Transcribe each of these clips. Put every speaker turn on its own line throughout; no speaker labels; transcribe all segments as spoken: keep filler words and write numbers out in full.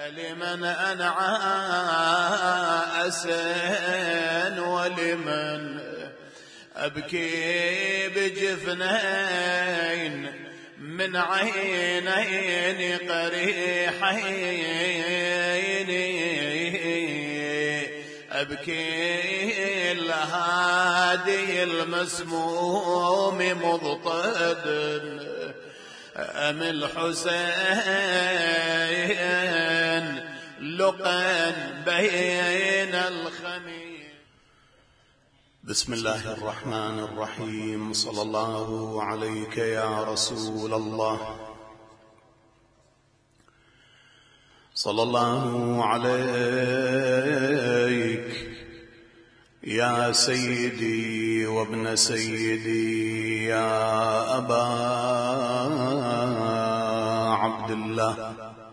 لمن أنعى أسن ولمن أبكي بجفنين من عينين قريحين أبكي الهادي المسموم مضطد أم الحسين لقا بين الخميل.
بسم الله الرحمن الرحيم. صلى الله عليك يا رسول الله، صلى الله عليك يا سيدي وابن سيدي يا أبا عبد الله،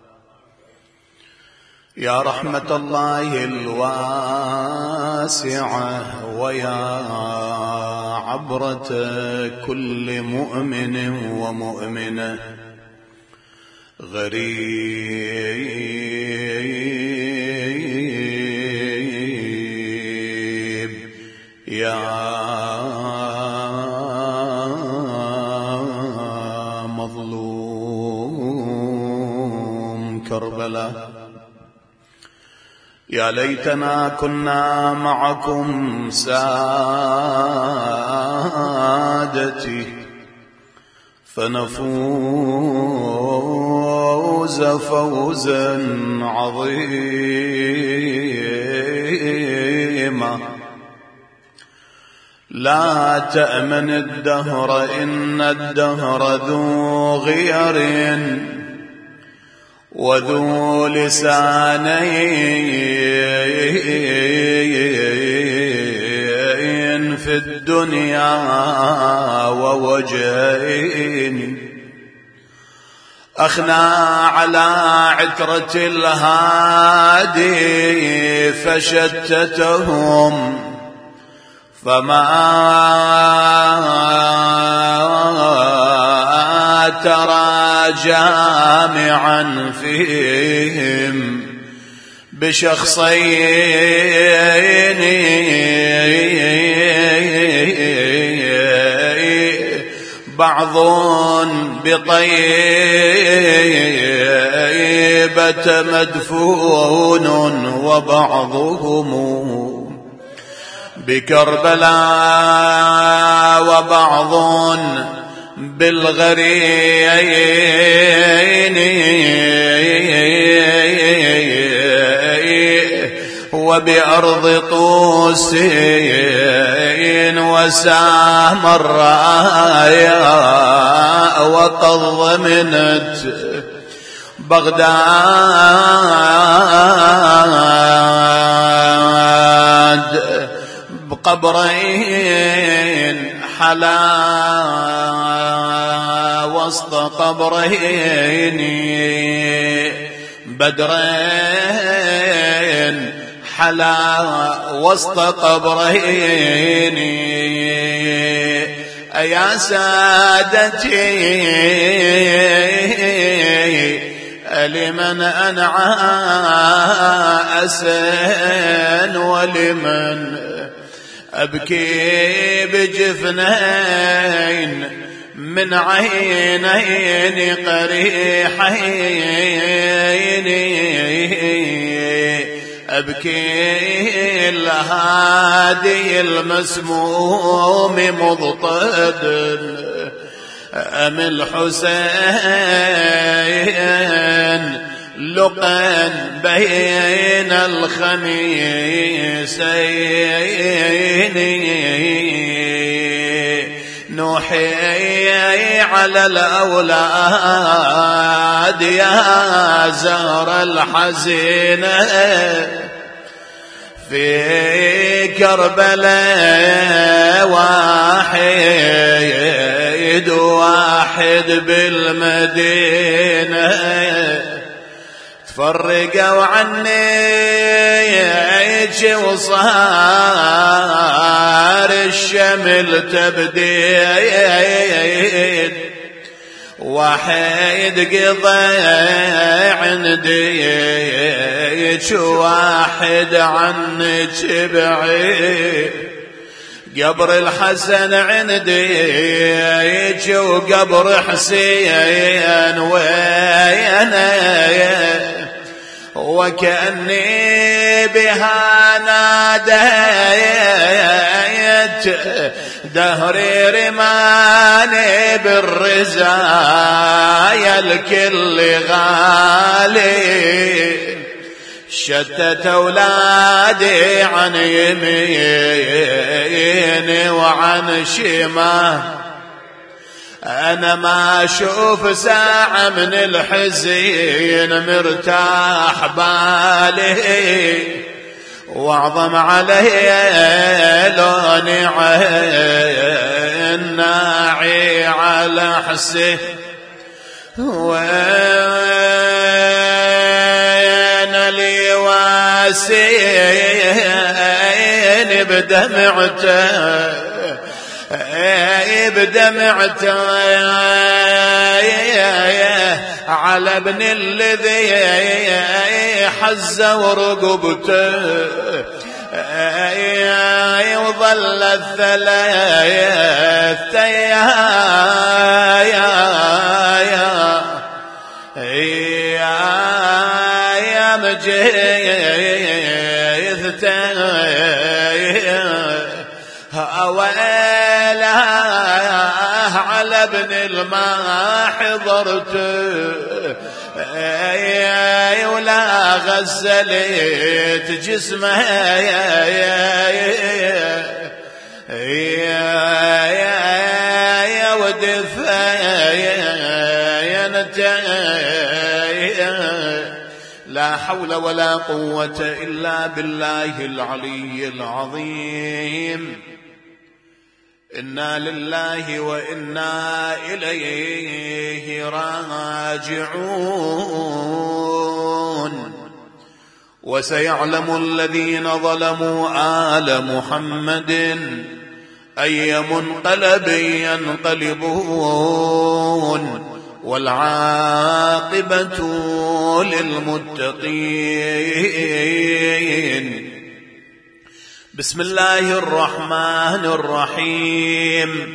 يا رحمة الله الواسعة ويا عبرة كل مؤمن ومؤمنة غريب، يا مظلوم كربلاء، يا ليتنا كنا معكم سادتي فنفوز فوزا عظيما. لا تأمن الدهر إن الدهر ذو غير وذو لسانين في الدنيا ووجهين. أخنى على عترة الهادي فشتتهم فما ترى جامعا فيهم بشخصين بعض بطيبة مدفون وبعضهم بكربلاء وبعض بالغرين وبأرض طوس وسام الرايا وقد ضمنت بغداد بقبرين حلا وسط قبرين بدرين حلا وسط قبرين. يا سادتي لمن أنعى أسن ولمن أبكي بجفنين من عينين قريحين أبكي الهادي المسموم مضطد أم الحسين لقا بين الخميسين. نوحي على الأولاد يا زهر الحزينة في كربلاء واحد واحد بالمدينة تفرقوا عني وصار الشمل تبديد
واحد قضى عنديك واحد عنك بعيد، قبر الحسن عنديك وقبر حسين وينا، وكأني بها ناديت دهري رماني بالرزايا الكل غالي، شتت أولادي عن يميني وعن شمال، أنا ما أشوف ساعة من الحزين مرتاح بالي، واعظم علي لوني عين ناعي على حسين، وين لي واسين بدمعته بدمعته على ابن الذي حز ورقبته، وظل الثلاث ايام جيثته اويله على ابن الما حضرته، ولا غسلت جسمه يا ودفينته، لا حول ولا قوة إلا بالله العلي العظيم. إنا لله وإنا إليه راجعون. وسيعلم الذين ظلموا آل محمد أي منقلب ينقلبون، والعاقبة للمتقين. بسم الله الرحمن الرحيم.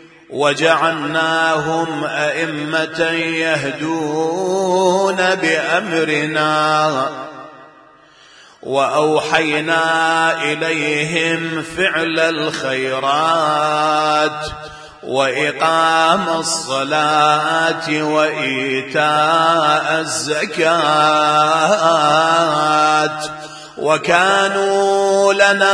وجعلناهم أئمة يهدون بأمرنا وأوحينا إليهم فعل الخيرات وإقام الصلاة وإيتاء الزكاة وكانوا لنا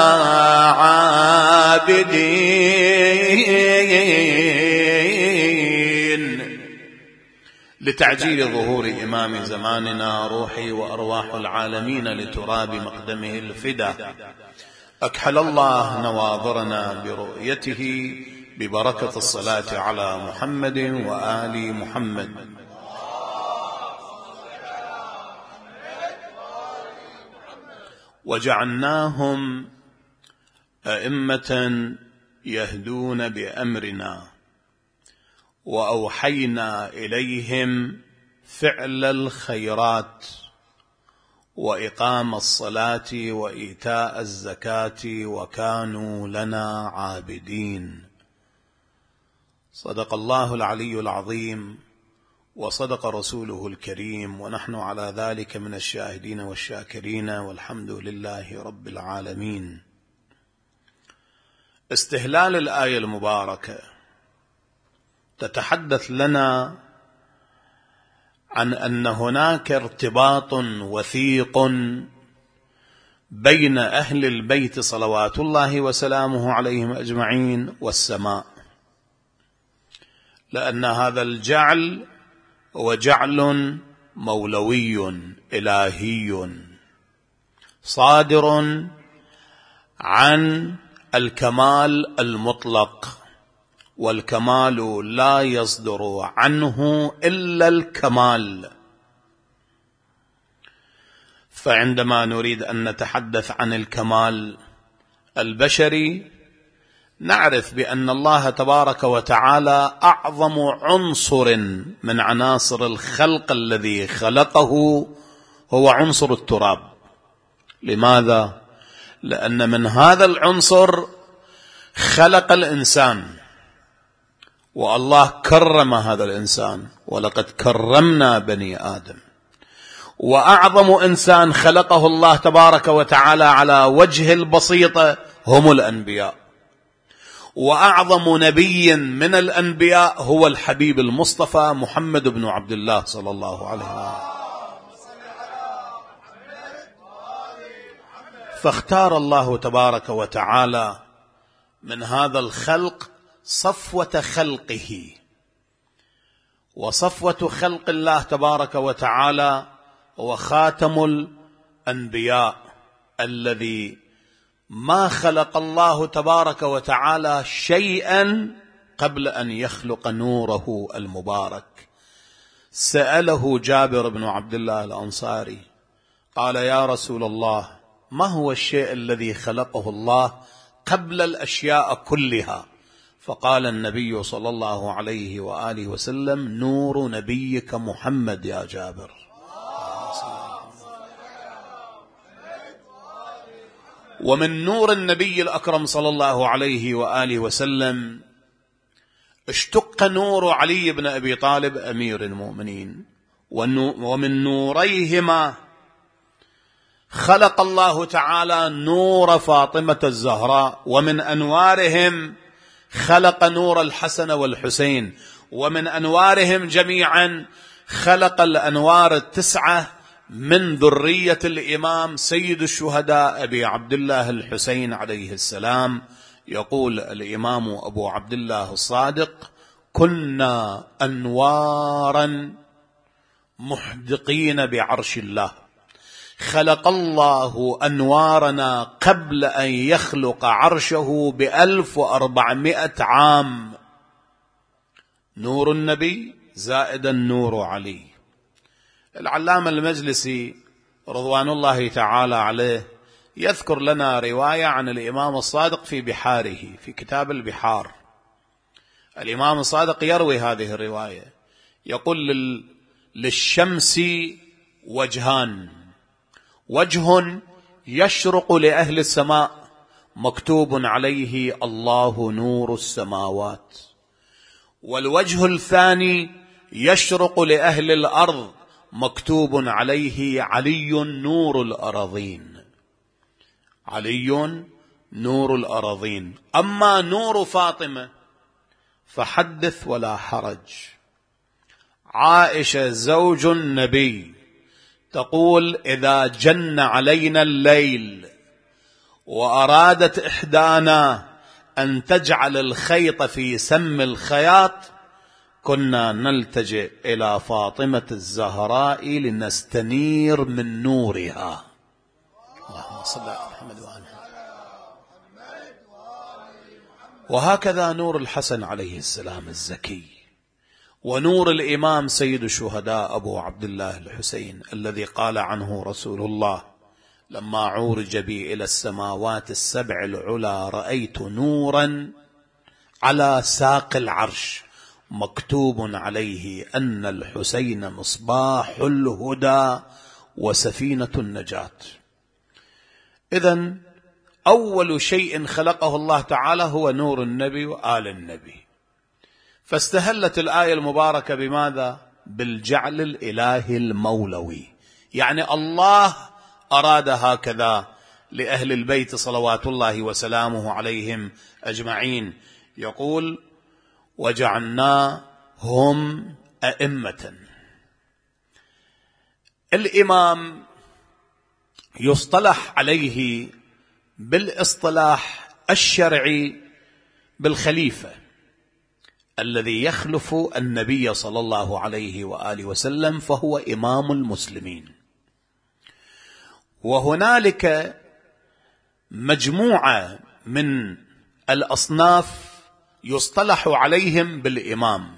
عابدين. لتعجيل ظهور إمام زماننا روحي وأرواح العالمين لتراب مقدمه الفدا، أكحل الله نواظرنا برؤيته ببركة الصلاة على محمد وآل محمد. وجعلناهم أئمة يهدون بأمرنا وأوحينا إليهم فعل الخيرات وإقام الصلاة وإيتاء الزكاة وكانوا لنا عابدين. صدق الله العلي العظيم وصدق رسوله الكريم، ونحن على ذلك من الشاهدين والشاكرين، والحمد لله رب العالمين. استهلال الآية المباركة تتحدث لنا عن أن هناك ارتباط وثيق بين أهل البيت صلوات الله وسلامه عليهم أجمعين والسماء، لأن هذا الجعل هو جعل مولوي إلهي صادر عن الكمال المطلق، والكمال لا يصدر عنه إلا الكمال. فعندما نريد أن نتحدث عن الكمال البشري نعرف بأن الله تبارك وتعالى أعظم عنصر من عناصر الخلق الذي خلقه هو عنصر التراب. لماذا؟ لأن من هذا العنصر خلق الإنسان، والله كرم هذا الإنسان، ولقد كرمنا بني آدم. وأعظم إنسان خلقه الله تبارك وتعالى على وجه البسيطة هم الأنبياء، وأعظم نبي من الأنبياء هو الحبيب المصطفى محمد بن عبد الله صلى الله عليه وسلم. فاختار الله تبارك وتعالى من هذا الخلق صفوة خلقه، وصفوة خلق الله تبارك وتعالى هو خاتم الأنبياء الذي ما خلق الله تبارك وتعالى شيئا قبل أن يخلق نوره المبارك. سأله جابر بن عبد الله الأنصاري قال: يا رسول الله، ما هو الشيء الذي خلقه الله قبل الأشياء كلها؟ فقال النبي صلى الله عليه وآله وسلم: نور نبيك محمد يا جابر. ومن نور النبي الأكرم صلى الله عليه وآله وسلم اشتق نور علي بن أبي طالب أمير المؤمنين، ومن نوريهما خلق الله تعالى نور فاطمة الزهراء، ومن أنوارهم خلق نور الحسن والحسين، ومن أنوارهم جميعا خلق الأنوار التسعة من ذرية الإمام سيد الشهداء أبي عبد الله الحسين عليه السلام. يقول الإمام أبو عبد الله الصادق: كنا أنوارا محدقين بعرش الله، خلق الله أنوارنا قبل أن يخلق عرشه بألف وأربعمائة عام. نور النبي زائد النور علي. العلامة المجلسي رضوان الله تعالى عليه يذكر لنا رواية عن الإمام الصادق في بحاره، في كتاب البحار. الإمام الصادق يروي هذه الرواية، يقول: للشمس وجهان، وجه يشرق لأهل السماء مكتوب عليه الله نور السماوات، والوجه الثاني يشرق لأهل الأرض مكتوب عليه علي نور الأراضين. علي نور الأراضين. أما نور فاطمة فحدث ولا حرج. عائشة زوج النبي تقول: إذا جن علينا الليل وأرادت إحدانا أن تجعل الخيط في سم الخياط كنا نلتجئ إلى فاطمة الزهراء لنستنير من نورها. اللهم صل على محمد وآله. وهكذا نور الحسن عليه السلام الزكي، ونور الإمام سيد الشهداء أبو عبد الله الحسين الذي قال عنه رسول الله: لما عورج بي إلى السماوات السبع العلا رأيت نورا على ساق العرش مكتوب عليه أن الحسين مصباح الهدى وسفينة النجاة. إذن أول شيء خلقه الله تعالى هو نور النبي وآل النبي. فاستهلت الآية المباركة بماذا؟ بالجعل الإلهي المولوي، يعني الله أراد هكذا لأهل البيت صلوات الله وسلامه عليهم أجمعين. يقول: وجعلناهم أئمة. الإمام يصطلح عليه بالاصطلاح الشرعي بالخليفة الذي يخلف النبي صلى الله عليه وآله وسلم، فهو إمام المسلمين. وهنالك مجموعة من الأصناف يصطلح عليهم بالإمام.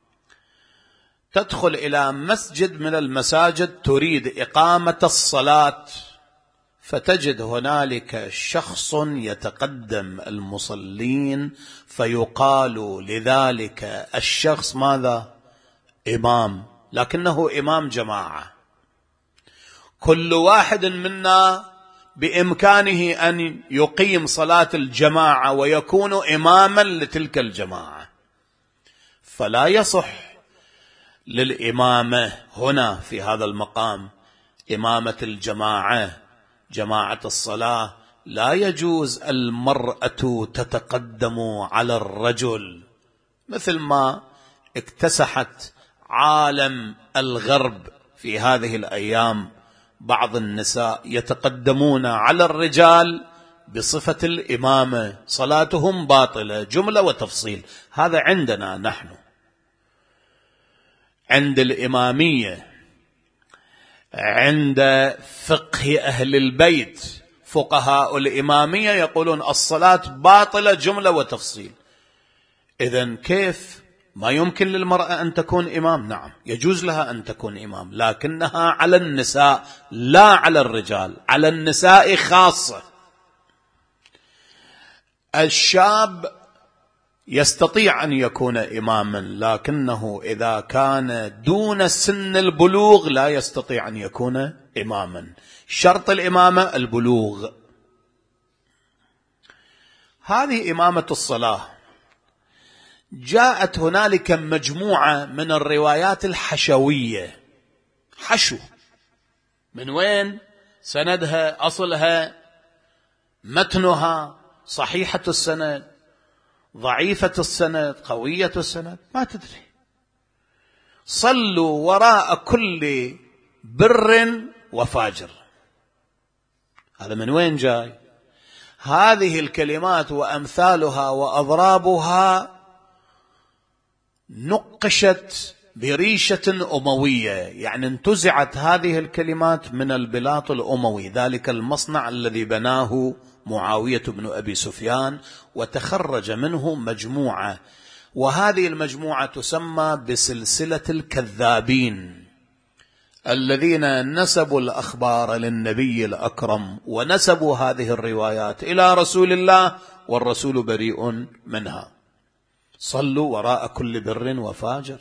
تدخل إلى مسجد من المساجد تريد إقامة الصلاة فتجد هنالك شخص يتقدم المصلين فيقال لذلك الشخص ماذا؟ إمام، لكنه إمام جماعة. كل واحد منا بإمكانه أن يقيم صلاة الجماعة ويكون إماما لتلك الجماعة، فلا يصح للإمامة هنا في هذا المقام إمامة الجماعة، جماعة الصلاة، لا يجوز المرأة تتقدم على الرجل، مثل ما اكتسحت عالم الغرب في هذه الأيام. بعض النساء يتقدمون على الرجال بصفة الإمامة، صلاتهم باطلة، جملة وتفصيل. هذا عندنا نحن عند الإمامية، عند فقه أهل البيت، فقهاء الإمامية يقولون الصلاة باطلة جملة وتفصيل. إذن كيف ما يمكن للمرأة أن تكون إمام؟ نعم يجوز لها أن تكون إمام، لكنها على النساء لا على الرجال، على النساء خاصة. الشاب يستطيع أن يكون إماما، لكنه إذا كان دون سن البلوغ لا يستطيع أن يكون إماما. شرط الإمامة البلوغ. هذه إمامة الصلاة. جاءت هنالك مجموعة من الروايات الحشوية. حشو من وين؟ سندها، أصلها، متنها، صحيحة السند، ضعيفة السند، قوية السند، ما تدري. صلوا وراء كل بر وفاجر. هذا من وين جاي؟ هذه الكلمات وأمثالها وأضرابها نقشت بريشة أموية، يعني انتزعت هذه الكلمات من البلاط الأموي، ذلك المصنع الذي بناه معاوية بن أبي سفيان، وتخرج منه مجموعة، وهذه المجموعة تسمى بسلسلة الكذابين، الذين نسبوا الأخبار للنبي الأكرم ونسبوا هذه الروايات إلى رسول الله والرسول بريء منها. صلوا وراء كل بر وفاجر.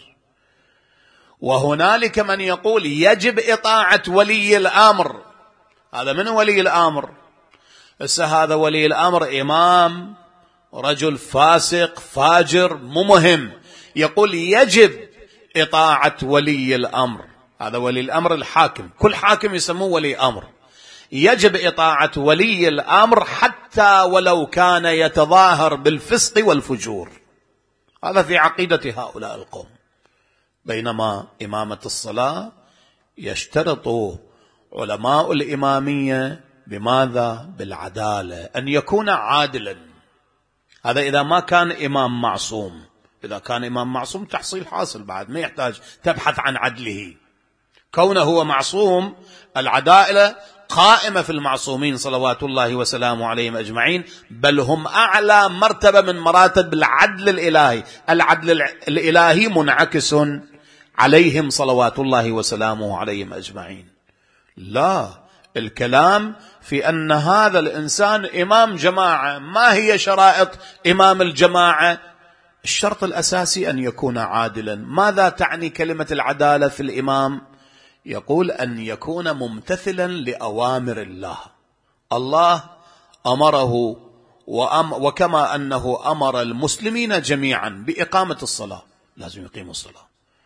وهنالك من يقول يجب إطاعة ولي الأمر. هذا من ولي الأمر؟ هسه هذا ولي الأمر إمام، رجل فاسق فاجر، مو مهم، يقول يجب إطاعة ولي الأمر. هذا ولي الأمر الحاكم، كل حاكم يسموه ولي أمر. يجب إطاعة ولي الأمر حتى ولو كان يتظاهر بالفسق والفجور. هذا في عقيدة هؤلاء القوم. بينما إمامة الصلاة يشترط علماء الإمامية بماذا؟ بالعدالة، أن يكون عادلا. هذا إذا ما كان إمام معصوم. إذا كان إمام معصوم تحصيل حاصل، بعد ما يحتاج تبحث عن عدله. كونه هو معصوم، العدالة قائمة في المعصومين صلوات الله وسلامه عليهم أجمعين، بل هم أعلى مرتبة من مراتب العدل الإلهي. العدل الإلهي منعكس عليهم صلوات الله وسلامه عليهم أجمعين. لا، الكلام في أن هذا الإنسان إمام جماعة. ما هي شرائط إمام الجماعة؟ الشرط الأساسي أن يكون عادلا. ماذا تعني كلمة العدالة في الإمام؟ يقول أن يكون ممتثلا لأوامر الله. الله أمره، وأم وكما أنه أمر المسلمين جميعا بإقامة الصلاة، لازم يقيموا الصلاة.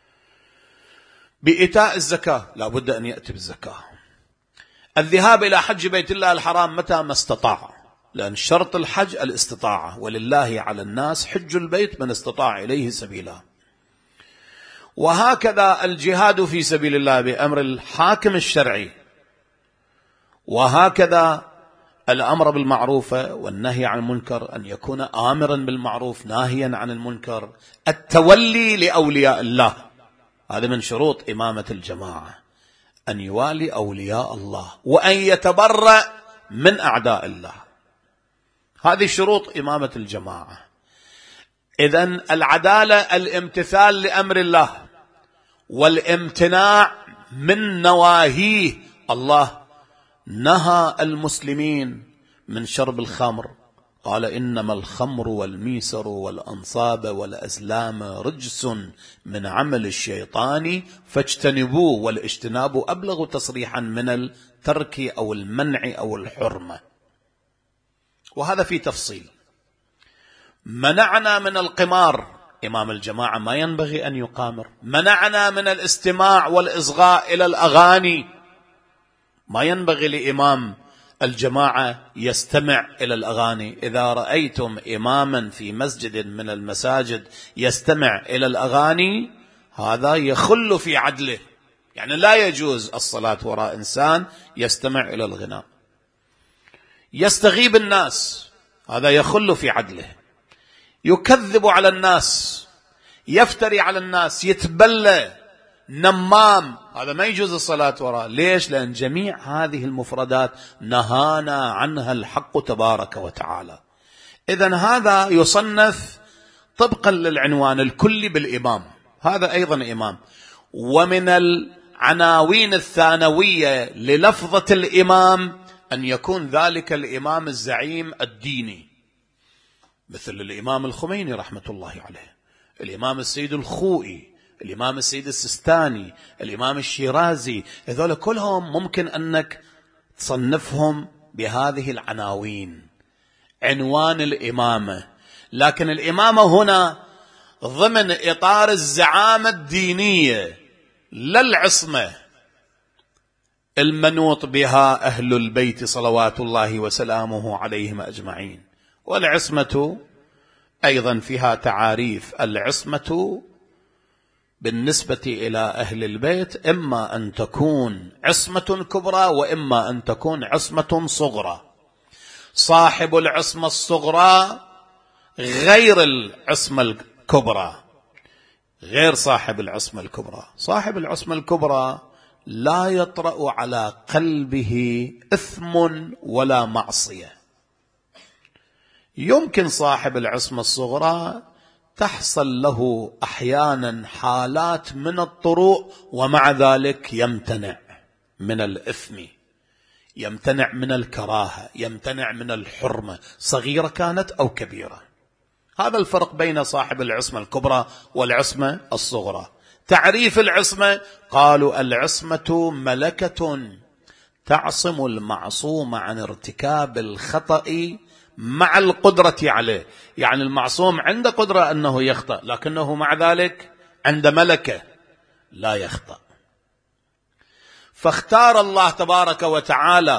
بإيتاء الزكاة، لا بد أن يأتي بالزكاة. الذهاب إلى حج بيت الله الحرام متى ما استطاع، لأن شرط الحج الاستطاعة، ولله على الناس حج البيت من استطاع إليه سبيلا. وهكذا الجهاد في سبيل الله بأمر الحاكم الشرعي، وهكذا الأمر بالمعروف والنهي عن المنكر، أن يكون آمرا بالمعروف ناهيا عن المنكر. التولي لأولياء الله، هذا من شروط إمامة الجماعة، أن يوالي أولياء الله وأن يتبرأ من أعداء الله. هذه شروط إمامة الجماعة. إذن العدالة الامتثال لأمر الله والامتناع من نواهيه. الله نهى المسلمين من شرب الخمر، قال إنما الخمر والميسر والأنصاب والأزلام رجس من عمل الشيطان فاجتنبوه، والاجتناب أبلغ تصريحا من الترك أو المنع أو الحرمة. وهذا في تفصيل. منعنا من القمار، إمام الجماعة ما ينبغي أن يقامر. منعنا من الاستماع والإصغاء إلى الأغاني، ما ينبغي لإمام الجماعة يستمع إلى الأغاني. إذا رأيتم إماما في مسجد من المساجد يستمع إلى الأغاني هذا يخل في عدله، يعني لا يجوز الصلاة وراء إنسان يستمع إلى الغناء. يستغيب الناس، هذا يخل في عدله. يكذب على الناس، يفتري على الناس، يتبلى، نمام، هذا ما يجوز الصلاة وراء. ليش؟ لأن جميع هذه المفردات نهانا عنها الحق تبارك وتعالى. إذن هذا يصنف طبقا للعنوان الكلي بالإمام، هذا أيضا إمام. ومن العناوين الثانوية للفظة الإمام أن يكون ذلك الإمام الزعيم الديني، مثل الإمام الخميني رحمة الله عليه، الإمام السيد الخوئي، الإمام السيد السستاني، الإمام الشيرازي. هذول كلهم ممكن أنك تصنفهم بهذه العناوين، عنوان الإمامة. لكن الإمامة هنا ضمن إطار الزعامة الدينية، لا العصمة المنوط بها أهل البيت صلوات الله وسلامه عليهم أجمعين. والعصمة أيضا فيها تعاريف. العصمة بالنسبة إلى أهل البيت إما أن تكون عصمة كبرى وإما أن تكون عصمة صغرى. صاحب العصمة الصغرى غير العصمة الكبرى، غير صاحب العصمة الكبرى. صاحب العصمة الكبرى لا يطرأ على قلبه إثم ولا معصية. يمكن صاحب العصمة الصغرى تحصل له أحيانا حالات من الطروء ومع ذلك يمتنع من الإثم، يمتنع من الكراهة، يمتنع من الحرمة، صغيرة كانت أو كبيرة. هذا الفرق بين صاحب العصمة الكبرى والعصمة الصغرى. تعريف العصمة، قالوا العصمة ملكة تعصم المعصوم عن ارتكاب الخطأ مع القدرة عليه. يعني المعصوم عنده قدرة أنه يخطأ، لكنه مع ذلك عنده ملكة لا يخطأ. فاختار الله تبارك وتعالى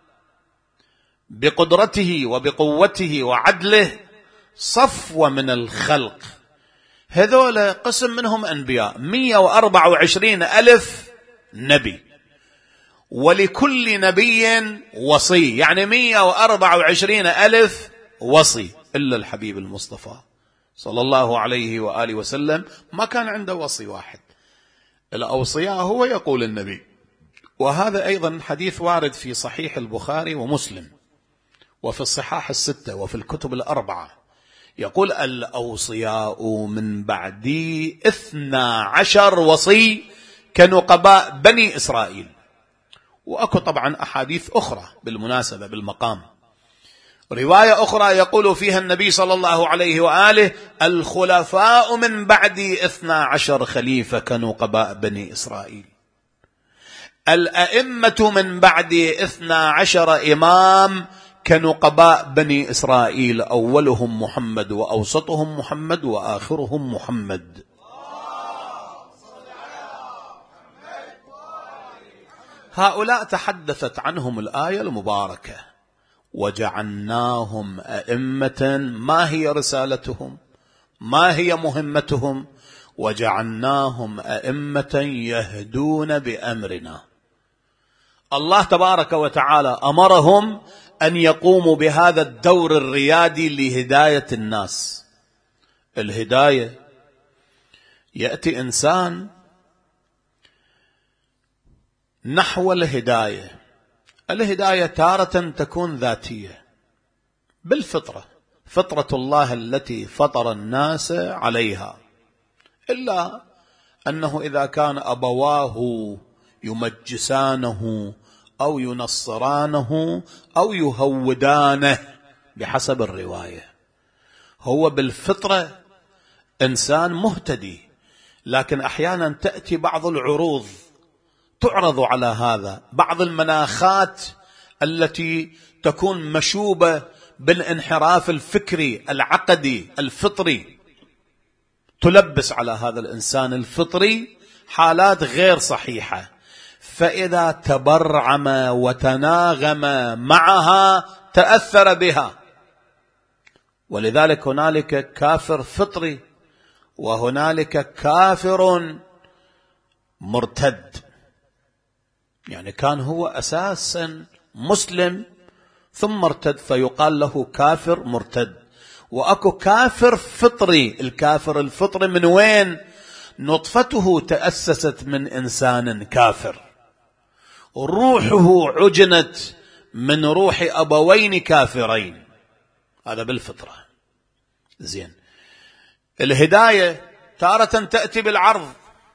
بقدرته وبقوته وعدله صفوة من الخلق، هذول قسم منهم أنبياء، مئة وأربعة وعشرين ألف نبي، ولكل نبي وصي، يعني مئة وأربعة وعشرين ألف وصي، إلا الحبيب المصطفى صلى الله عليه وآله وسلم ما كان عنده وصي واحد. الأوصياء هو يقول النبي. وهذا أيضا حديث وارد في صحيح البخاري ومسلم وفي الصحاح الستة وفي الكتب الأربعة، يقول الأوصياء من بعدي اثنا عشر وصي كنقباء بني إسرائيل. وأكو طبعا أحاديث أخرى بالمناسبة بالمقام، رواية أخرى يقول فيها النبي صلى الله عليه وآله الخلفاء من بعدي اثنا عشر خليفة كنقباء بني إسرائيل. الأئمة من بعدي اثنا عشر إمام كنقباء بني إسرائيل، أولهم محمد وأوسطهم محمد وآخرهم محمد. هؤلاء تحدثت عنهم الآية المباركة وجعلناهم أئمة. ما هي رسالتهم؟ ما هي مهمتهم؟ وجعلناهم أئمة يهدون بأمرنا. الله تبارك وتعالى أمرهم أن يقوموا بهذا الدور الريادي لهداية الناس. الهداية، يأتي إنسان نحو الهداية. الهداية تارة تكون ذاتية بالفطرة، فطرة الله التي فطر الناس عليها، إلا أنه إذا كان أبواه يمجسانه أو ينصرانه أو يهودانه بحسب الرواية. هو بالفطرة إنسان مهتدي، لكن أحيانا تأتي بعض العروض تعرض على هذا، بعض المناخات التي تكون مشوبة بالانحراف الفكري العقدي الفطري تلبس على هذا الإنسان الفطري حالات غير صحيحة، فإذا تبرعم وتناغم معها تأثر بها. ولذلك هنالك كافر فطري وهنالك كافر مرتد، يعني كان هو أساسا مسلم ثم ارتد فيقال له كافر مرتد. وأكو كافر فطري، الكافر الفطري من وين؟ نطفته تأسست من إنسان كافر، روحه عجنت من روح أبوين كافرين، هذا بالفطرة. زين، الهداية تارة تأتي بالعرض،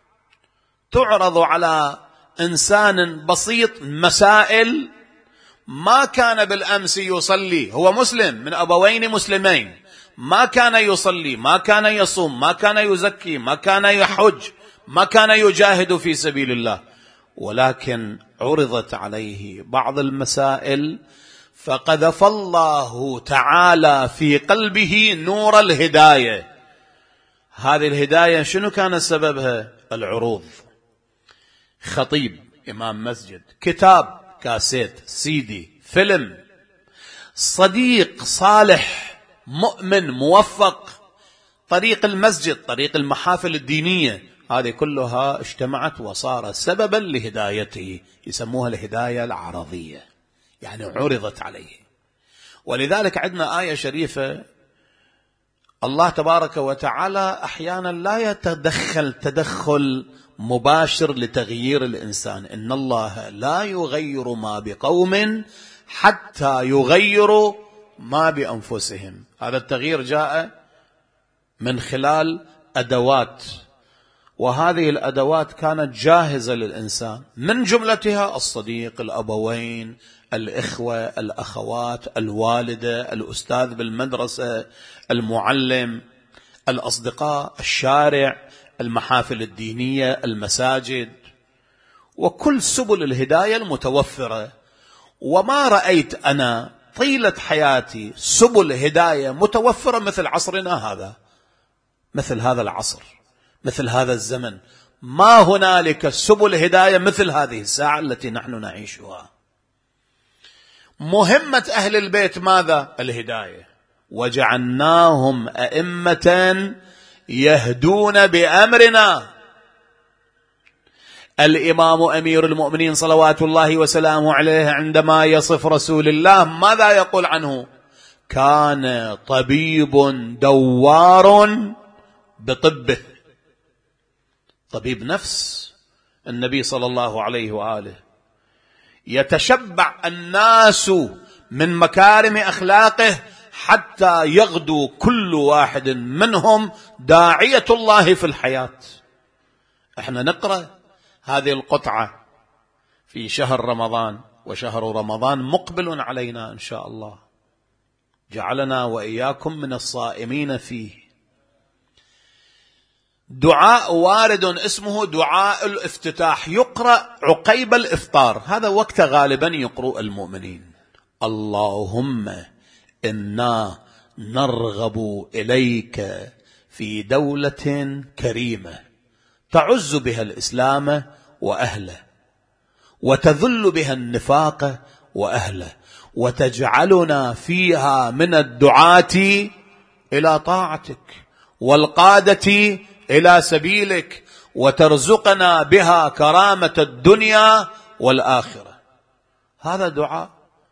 تعرض على إنسان بسيط مسائل ما كان بالأمس يصلي، هو مسلم من أبوين مسلمين، ما كان يصلي، ما كان يصوم، ما كان يزكي، ما كان يحج، ما كان يجاهد في سبيل الله، ولكن عرضت عليه بعض المسائل فقذف الله تعالى في قلبه نور الهداية. هذه الهداية شنو كان سببها؟ العروض، خطيب، إمام مسجد، كتاب، كاسيت، سيدي، فيلم، صديق صالح مؤمن موفق، طريق المسجد، طريق المحافل الدينية، هذه كلها اجتمعت وصار سببا لهدايته، يسموها الهداية العرضية، يعني عرضت عليه. ولذلك عندنا آية شريفة الله تبارك وتعالى أحيانا لا يتدخل تدخل مباشر لتغيير الإنسان، إن الله لا يغير ما بقوم حتى يغيروا ما بأنفسهم. هذا التغيير جاء من خلال أدوات، وهذه الأدوات كانت جاهزة للإنسان، من جملتها الصديق، الأبوين، الإخوة، الأخوات، الوالدة، الأستاذ بالمدرسة، المعلم، الأصدقاء، الشارع، المحافل الدينية، المساجد، وكل سبل الهداية المتوفرة. وما رأيت أنا طيلة حياتي سبل هداية متوفرة مثل عصرنا هذا، مثل هذا العصر، مثل هذا الزمن. ما هنالك سبل هداية مثل هذه الساعة التي نحن نعيشها. مهمة أهل البيت ماذا؟ الهداية. وجعلناهم أئمة يهدون بأمرنا. الإمام أمير المؤمنين صلوات الله وسلامه عليه عندما يصف رسول الله ماذا يقول عنه؟ كان طبيب دوار بطبه، طبيب نفس النبي صلى الله عليه وآله، يتشبع الناس من مكارم أخلاقه حتى يغدو كل واحد منهم داعية الله في الحياة. احنا نقرأ هذه القطعة في شهر رمضان، وشهر رمضان مقبل علينا إن شاء الله، جعلنا وإياكم من الصائمين فيه. دعاء وارد اسمه دعاء الافتتاح، يقرأ عقيب الإفطار، هذا وقت غالبا يقرأ المؤمنين: اللهم إنا نرغب إليك في دولة كريمة تعز بها الإسلام وأهله، وتذل بها النفاق وأهله، وتجعلنا فيها من الدعاة إلى طاعتك والقادة إلى سبيلك، وترزقنا بها كرامة الدنيا والآخرة. هذا دعاء.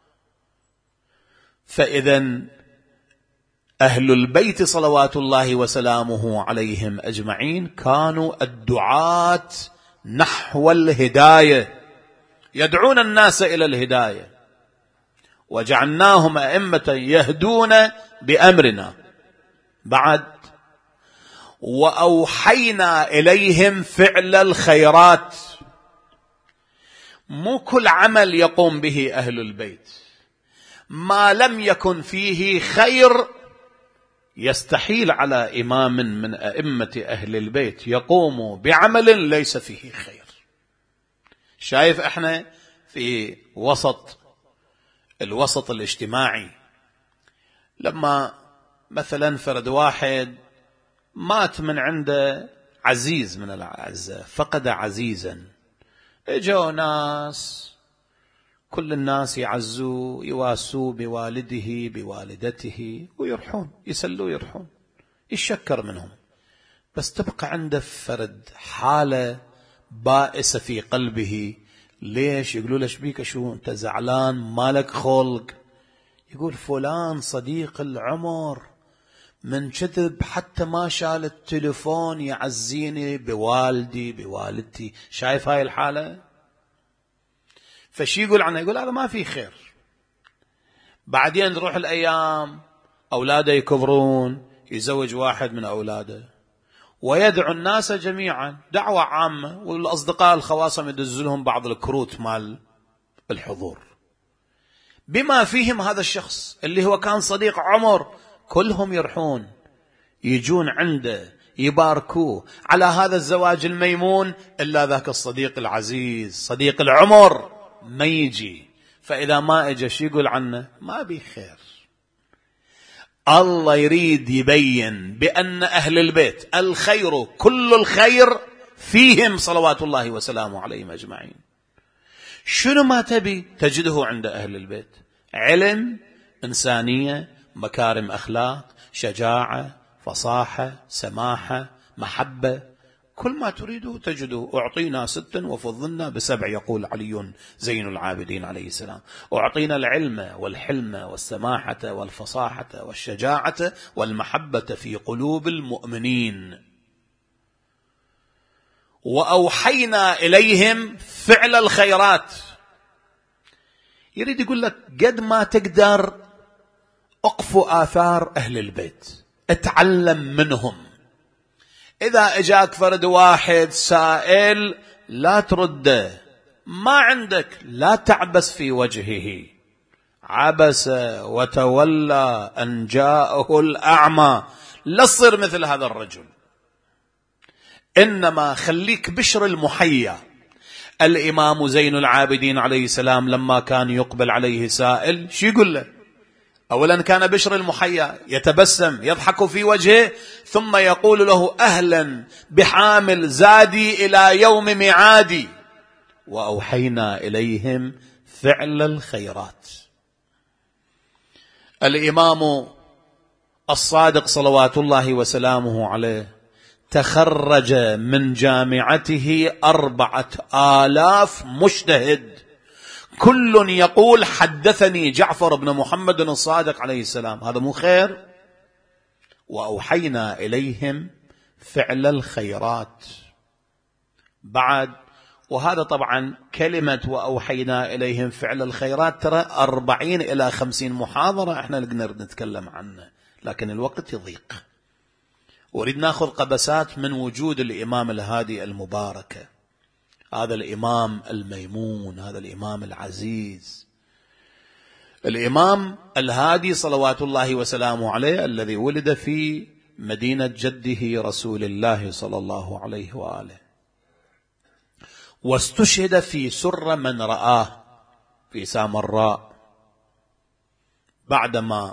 فإذا أهل البيت صلوات الله وسلامه عليهم أجمعين كانوا الدعاة نحو الهداية، يدعون الناس إلى الهداية. وجعلناهم أئمة يهدون بأمرنا. بعد: وأوحينا إليهم فعل الخيرات. مو كل عمل يقوم به أهل البيت ما لم يكن فيه خير يستحيل على إمام من أئمة أهل البيت يقوم بعمل ليس فيه خير. شايف احنا في وسط الوسط الاجتماعي لما مثلا فرد واحد مات من عنده عزيز من الأعزاء، فقد عزيزا، اجوا ناس كل الناس يعزوا يواسوا بوالده بوالدته ويرحون، يسلوا يرحون، يشكر منهم، بس تبقى عنده فرد حالة بائسة في قلبه. ليش؟ يقولوا له شبيك شو انت زعلان مالك خلق؟ يقول فلان صديق العمر من كذب حتى ما شال التليفون يعزيني بوالدي بوالدتي. شايف هاي الحالة؟ فشي يقول عنه؟ يقول هذا ما في خير. بعدين تروح الأيام أولاده يكبرون، يزوج واحد من أولاده ويدعو الناس جميعا دعوة عامة، والأصدقاء الخواصم يدزلهم بعض الكروت مال الحضور، بما فيهم هذا الشخص اللي هو كان صديق عمر، كلهم يرحون يجون عنده يباركوه على هذا الزواج الميمون، إلا ذاك الصديق العزيز صديق العمر ما يجي. فإذا ما اجى شو يقول عنه؟ ما بي خير. الله يريد يبين بأن أهل البيت الخير كل الخير فيهم صلوات الله وسلامه عليهم أجمعين. شنو ما تبي تجده عند أهل البيت؟ علم، إنسانية، مكارم أخلاق، شجاعة، فصاحة، سماحة، محبة، كل ما تريده تجده. أعطينا ستا وفضلنا بسبع، يقول علي زين العابدين عليه السلام. أعطينا العلم والحلم والسماحة والفصاحة والشجاعة والمحبة في قلوب المؤمنين، وأوحينا إليهم فعل الخيرات. يريد يقول لك قد ما تقدر اقفوا آثار أهل البيت، اتعلم منهم. إذا اجاك فرد واحد سائل لا ترده، ما عندك لا تعبس في وجهه، عبس وتولى أن جاءه الأعمى، لا تصير مثل هذا الرجل، إنما خليك بشر المحيا. الإمام زين العابدين عليه السلام لما كان يقبل عليه سائل شو يقول له؟ أولا كان بشر المحيا، يتبسم يضحك في وجهه، ثم يقول له أهلا بحامل زادي إلى يوم ميعادي، وأوحينا إليهم فعل الخيرات. الإمام الصادق صلوات الله وسلامه عليه تخرج من جامعته أربعة آلاف مجتهد، كل يقول حدثني جعفر بن محمد الصادق عليه السلام. هذا مو خير؟ وأوحينا إليهم فعل الخيرات بعد. وهذا طبعا كلمة وأوحينا إليهم فعل الخيرات ترى أربعين إلى خمسين محاضرة احنا نقدر نتكلم عنه، لكن الوقت يضيق. أريد نأخذ قبسات من وجود الإمام الهادي المبارك، هذا الإمام الميمون، هذا الإمام العزيز، الإمام الهادي صلوات الله وسلامه عليه، الذي ولد في مدينة جده رسول الله صلى الله عليه وآله، واستشهد في سر من رآه في سامراء بعدما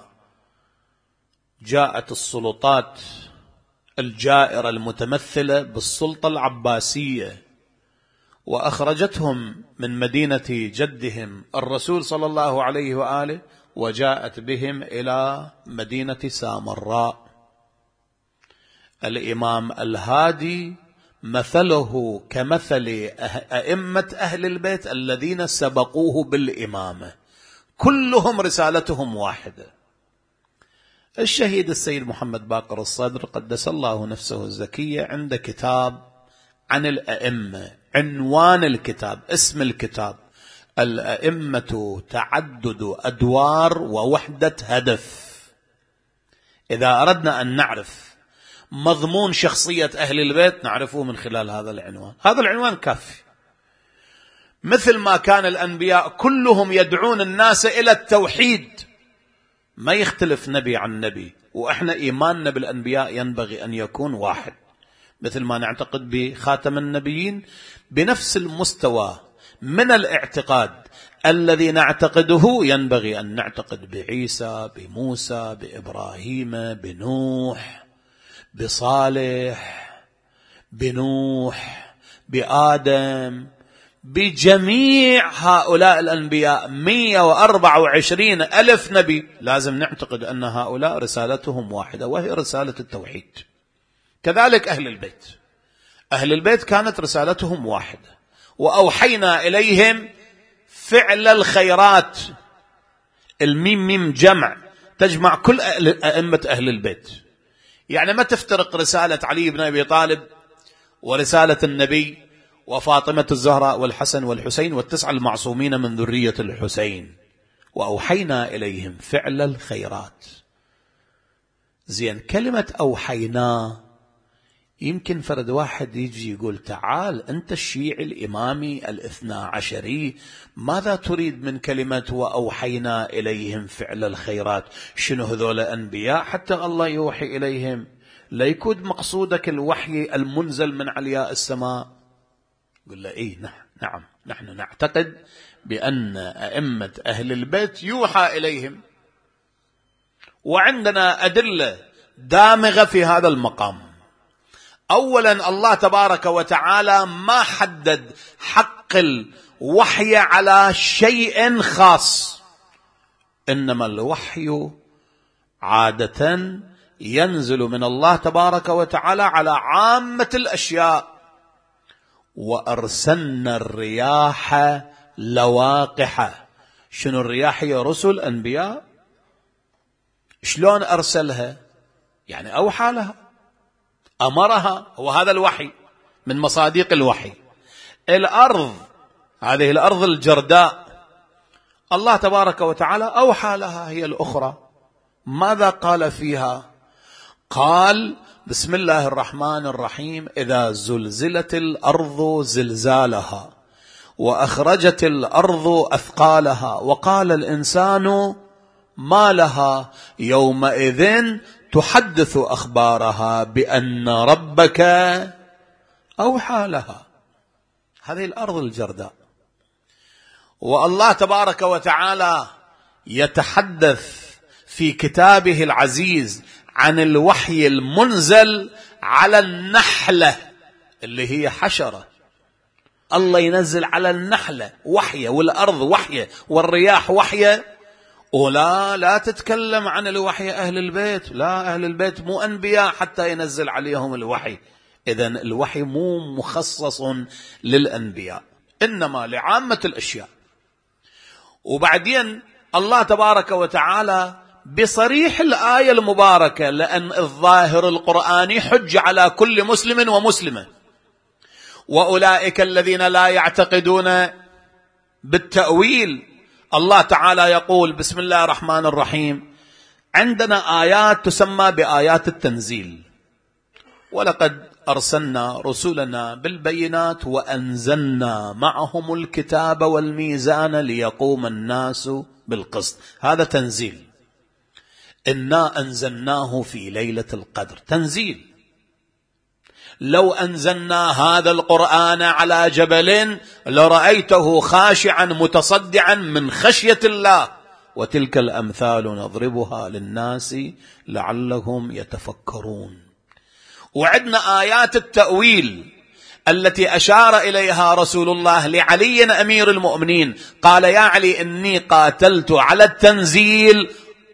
جاءت السلطات الجائرة المتمثلة بالسلطة العباسية وأخرجتهم من مدينة جدهم الرسول صلى الله عليه وآله، وجاءت بهم إلى مدينة سامراء. الإمام الهادي مثله كمثل أئمة أهل البيت الذين سبقوه بالإمامة، كلهم رسالتهم واحدة. الشهيد السيد محمد باقر الصدر قدس الله نفسه الزكية عنده كتاب عن الأئمة، عنوان الكتاب، اسم الكتاب الأئمة تعدد أدوار ووحدة هدف. إذا أردنا أن نعرف مضمون شخصية أهل البيت نعرفه من خلال هذا العنوان. هذا العنوان كافي. مثل ما كان الأنبياء كلهم يدعون الناس إلى التوحيد، ما يختلف نبي عن نبي، وإحنا إيماننا بالأنبياء ينبغي أن يكون واحد، مثل ما نعتقد بخاتم النبيين بنفس المستوى من الاعتقاد الذي نعتقده ينبغي أن نعتقد بعيسى، بموسى، بإبراهيم، بنوح، بصالح، بنوح، بآدم، بجميع هؤلاء الأنبياء مئة وأربعة وعشرين ألف نبي. لازم نعتقد أن هؤلاء رسالتهم واحدة، وهي رسالة التوحيد. كذلك أهل البيت، أهل البيت كانت رسالتهم واحدة، وأوحينا إليهم فعل الخيرات. الميم ميم جمع، تجمع كل أئمة أهل البيت، يعني ما تفترق رسالة علي بن أبي طالب ورسالة النبي وفاطمة الزهراء والحسن والحسين والتسعة المعصومين من ذرية الحسين. وأوحينا إليهم فعل الخيرات. زين، كلمة أوحينا يمكن فرد واحد يجي يقول تعال أنت الشيعي الإمامي الاثنى عشري، ماذا تريد من كلمة وأوحينا إليهم فعل الخيرات؟ شنو هذول أنبياء حتى الله يوحي إليهم؟ لا يكون مقصودك الوحي المنزل من علياء السماء؟ قل له إيه نعم، نحن نعتقد بأن أئمة أهل البيت يوحى إليهم، وعندنا أدلة دامغة في هذا المقام. أولا، الله تبارك وتعالى ما حدد حق الوحي على شيء خاص، إنما الوحي عادة ينزل من الله تبارك وتعالى على عامة الأشياء. وأرسلنا الرياح لواقح. شنو الرياح؟ هي رسل أنبياء. شلون أرسلها؟ يعني أوحى لها، أمرها، وهذا الوحي من مصادق الوحي. الأرض، هذه الأرض الجرداء، الله تبارك وتعالى أوحى لها هي الأخرى. ماذا قال فيها؟ قال بسم الله الرحمن الرحيم: إذا زلزلت الأرض زلزالها وأخرجت الأرض أثقالها وقال الإنسان ما لها يومئذ تحدث أخبارها بأن ربك أوحى لها. هذه الأرض الجرداء. والله تبارك وتعالى يتحدث في كتابه العزيز عن الوحي المنزل على النحلة اللي هي حشرة. الله ينزل على النحلة وحيه، والأرض وحيه، والرياح وحيه. ولا لا تتكلم عن الوحي أهل البيت، لا، أهل البيت مو أنبياء حتى ينزل عليهم الوحي. إذن الوحي مو مخصص للأنبياء، إنما لعامة الأشياء. وبعدين الله تبارك وتعالى بصريح الآية المباركة، لأن الظاهر القرآني حج على كل مسلم ومسلمة، وأولئك الذين لا يعتقدون بالتأويل. الله تعالى يقول بسم الله الرحمن الرحيم: عندنا آيات تسمى بآيات التنزيل، ولقد أرسلنا رسلنا بالبينات وأنزلنا معهم الكتاب والميزان ليقوم الناس بالقسط. هذا تنزيل. إنا أنزلناه في ليلة القدر، تنزيل. لو أنزلنا هذا القرآن على جبل لرأيته خاشعا متصدعا من خشية الله. وتلك الأمثال نضربها للناس لعلهم يتفكرون. وعندنا آيات التأويل التي أشار إليها رسول الله لعلي أمير المؤمنين، قال: يا علي إني قاتلت على التنزيل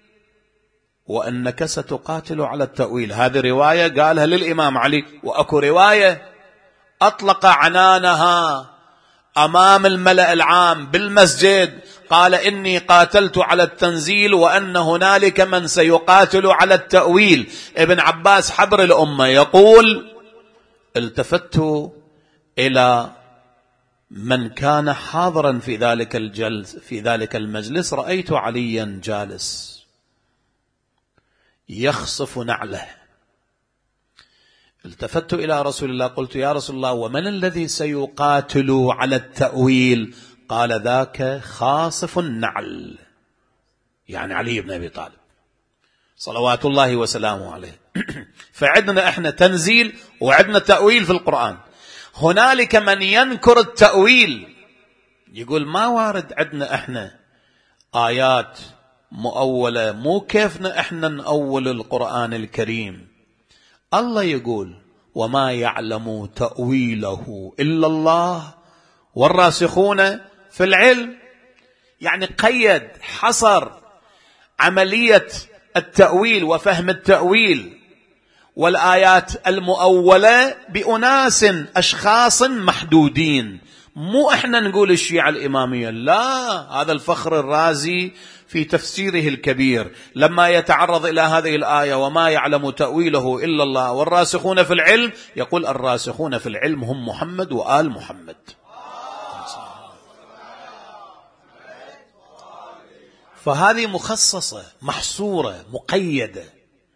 وأنك ستقاتل على التأويل. هذه رواية قالها للإمام علي. وأكو رواية أطلق عنانها أمام الملأ العام بالمسجد، قال: إني قاتلت على التنزيل وأن هنالك من سيقاتل على التأويل. ابن عباس حبر الأمة يقول: التفت إلى من كان حاضرا في ذلك الجلس في ذلك المجلس، رأيت عليا جالس يخصف نعله. التفت إلى رسول الله قلت يا رسول الله ومن الذي سيقاتل على التأويل؟ قال ذاك خاصف النعل، يعني علي بن أبي طالب صلوات الله وسلامه عليه. فعندنا احنا تنزيل وعندنا تأويل في القرآن. هنالك من ينكر التأويل، يقول ما وارد عندنا احنا آيات مؤولة، مو كيفنا احنا نأول القرآن الكريم. الله يقول وما يعلم تأويله إلا الله والراسخون في العلم، يعني قيد حصر عملية التأويل وفهم التأويل والآيات المؤولة بأناس أشخاص محدودين. مو احنا نقول الشيعة الإمامية، لا، هذا الفخر الرازي في تفسيره الكبير لما يتعرض إلى هذه الآية وما يعلم تأويله إلا الله والراسخون في العلم، يقول الراسخون في العلم هم محمد وآل محمد. فهذه مخصصة محصورة مقيدة.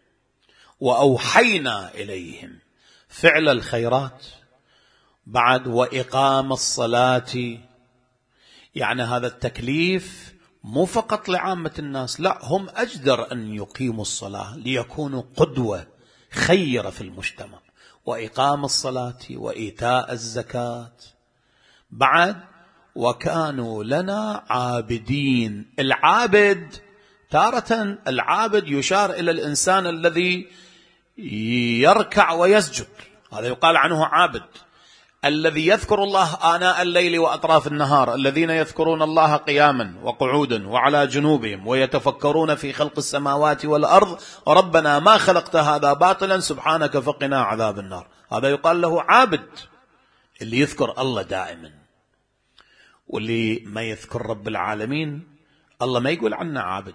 وأوحينا إليهم فعل الخيرات، بعد وإقام الصلاة، يعني هذا التكليف مو فقط لعامة الناس، لا، هم أجدر أن يقيموا الصلاة ليكونوا قدوة خيرة في المجتمع. وإقام الصلاة وإيتاء الزكاة، بعد وكانوا لنا عابدين. العابد تارة العابد يشار إلى الإنسان الذي يركع ويسجد، هذا يقال عنه عابد. الذي يذكر الله آناء الليل وأطراف النهار، الذين يذكرون الله قياما وقعودا وعلى جنوبهم ويتفكرون في خلق السماوات والأرض ربنا ما خلقت هذا باطلا سبحانك فقنا عذاب النار، هذا يقال له عابد، اللي يذكر الله دائما. واللي ما يذكر رب العالمين الله ما يقول عنه عابد.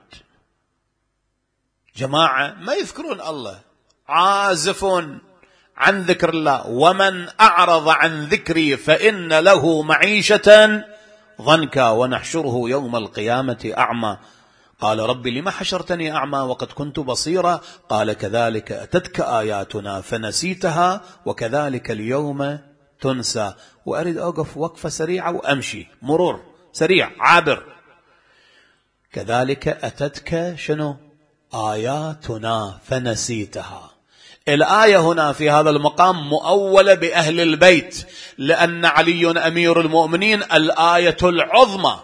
جماعة ما يذكرون الله، عازف عن ذكر الله. ومن أعرض عن ذكري فإن له معيشة ضنكا ونحشره يوم القيامة أعمى. قال رب لما حشرتني أعمى وقد كنت بصيرا؟ قال كذلك أتتك آياتنا فنسيتها وكذلك اليوم تنسى. وأريد أوقف وقفة سريعة وأمشي مرور سريع عابر. كذلك أتتك شنو؟ آياتنا فنسيتها. الآية هنا في هذا المقام مؤولة بأهل البيت، لأن علي أمير المؤمنين الآية العظمى،